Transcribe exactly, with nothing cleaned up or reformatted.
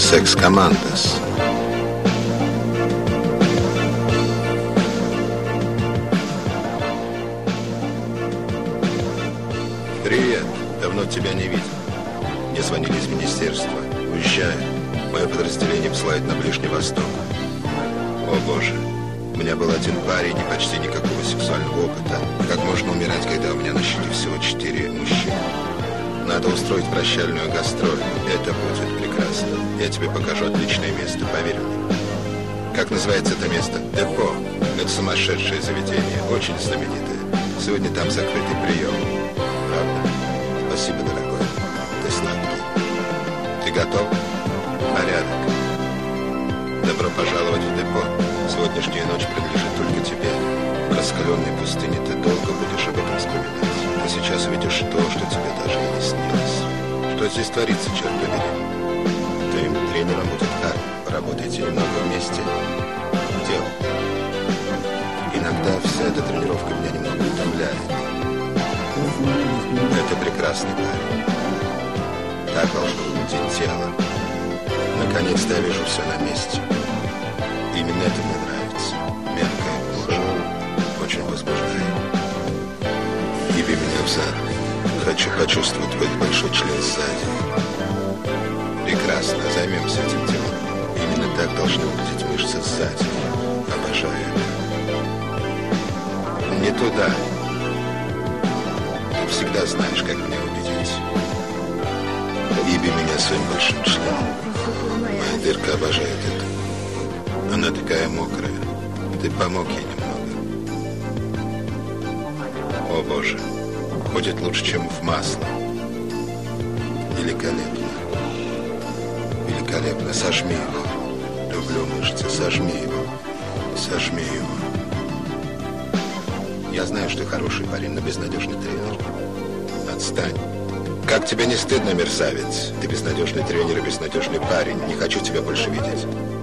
Секс-командос. Привет. Давно тебя не видел. Мне звонили из министерства. Уезжаю. Мое подразделение посылают на Ближний Восток. О боже. У меня был один парень и почти никакого сексуального опыта. Как можно умирать, когда у меня на счету всего четыре мужчины? Надо устроить прощальную гастроль. Это будет прекрасно. Я тебе покажу отличное место, поверь мне. Как называется это место? Депо. Это сумасшедшее заведение, очень знаменитое. Сегодня там закрытый прием. Правда? Спасибо, дорогой. Ты сладкий. Ты готов? Порядок. Добро пожаловать в депо. Сегодняшняя ночь принадлежит только тебе. В раскаленной пустыне ты долго будешь об этом вспоминать. Ты сейчас увидишь то, что тебе даже и не снилось. Что здесь творится, черт побери? Твоим тренером будет Карл. Поработайте немного вместе. Дело. Иногда вся эта тренировка меня немного утомляет. Это прекрасный парень. Так должно выглядеть тело. Наконец-то я вижу все на месте. Именно это мне нравится. Мягкая кожа. Очень возбуждает. Еби меня в зад. Хочу почувствовать твой большой член сзади. Прекрасно. Займемся этим делом. Именно так должны выглядеть мышцы сзади. Обожаю это. Не туда. Ты всегда знаешь, как меня убедить. Еби меня своим большим членом. Моя дырка обожает это. Она такая мокрая. Ты помог ей немного. О, боже. Ходит лучше, чем в масло. Великолепно. Великолепно. Сожми его. Люблю мышцы. Сожми его. Сожми его. Я знаю, что ты хороший парень, но безнадежный тренер. Отстань. Как тебе не стыдно, мерзавец? Ты безнадежный тренер и безнадежный парень. Не хочу тебя больше видеть.